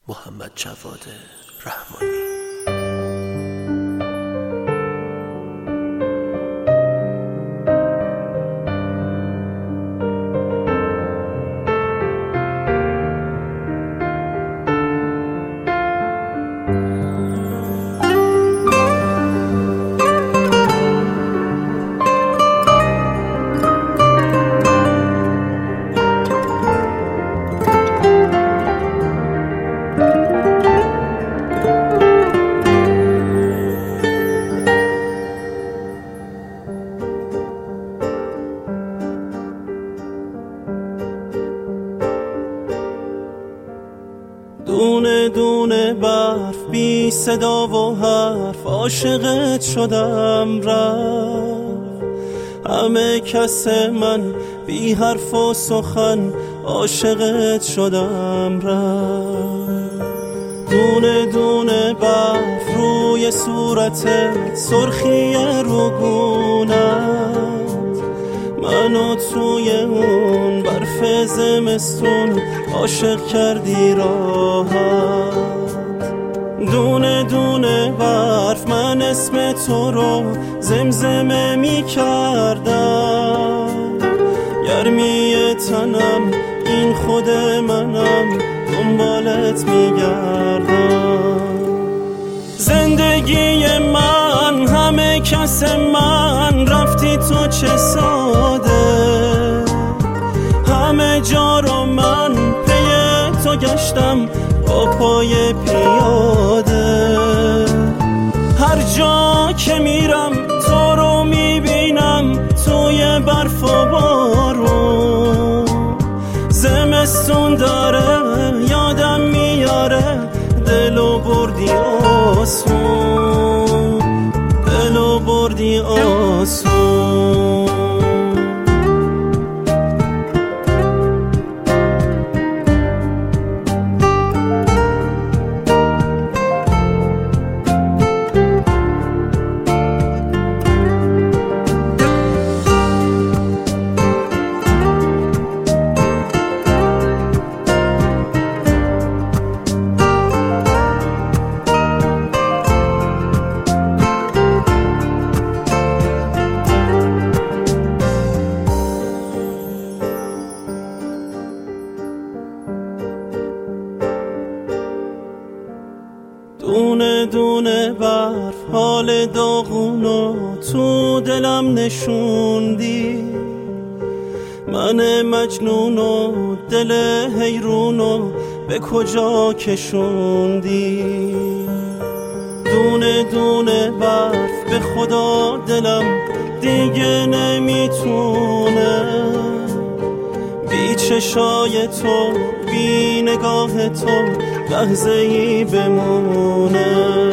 محمد جواد رحمانی. دونه دونه برف بی صدا و حرف عاشقت شدم رفت. همه کس من بی حرف و سخن عاشقت شدم رفت. دونه دونه برف روی صورتت، سرخی روگونت، منو توی اون برف زمستون عاشق کردی راحت. دونه دونه برف من اسم تو رو زمزمه می کردم. گرمی تنم این خود منم، دنبالت می گردم. زندگی من همه کس من، رفتی تو چه ساده. همه جا رو من پی تو گشتم با پای پیاده. هر جا که میرم تو رو میبینم توی برف و بارون. زمستون داره یادم میاره دلو بردی آسون، دلو بردی آسون. دونه دونه برف حال داغونو تو دلم نشوندی. من مجنونو دل حیرونو به کجا کشوندی. دونه دونه برف به خدا دلم دیگه نمیتونه بی چشای تو، بی نگاه تو لحظه ای بمونه.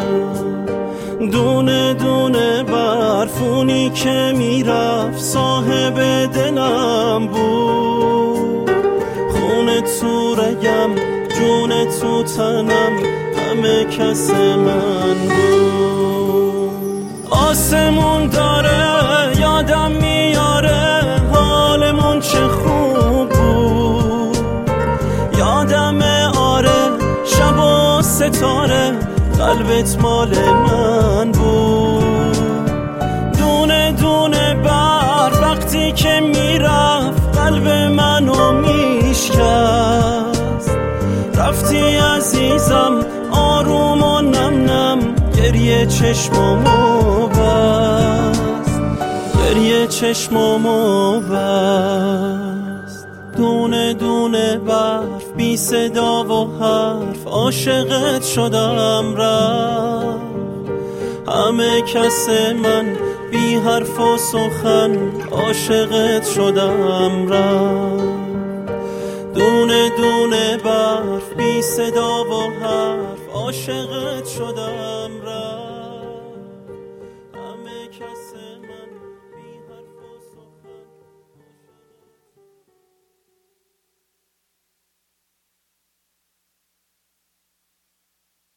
دونه دونه برفونی که میرفت صاحب دلم بود. خون تو رگم، جون تو تنم، همه کس من بود. آسمون داره یادم میاره حالمون چه خوب بود. یادمه آره شب و ستاره قلبت مال من بود. دونه دونه برف وقتی که میرفت قلب منو میشکست. رفتی عزیزم آروم و نم نم، گریه چشمامو بست، گریه چشمامو بست. دونه دونه برف بی صدا و حرف عاشقت شدم رفت. همه کس من بی حرف و سخن عاشقت شدم رفت. دونه دونه برف بی صدا و حرف عاشقت شدم رفت.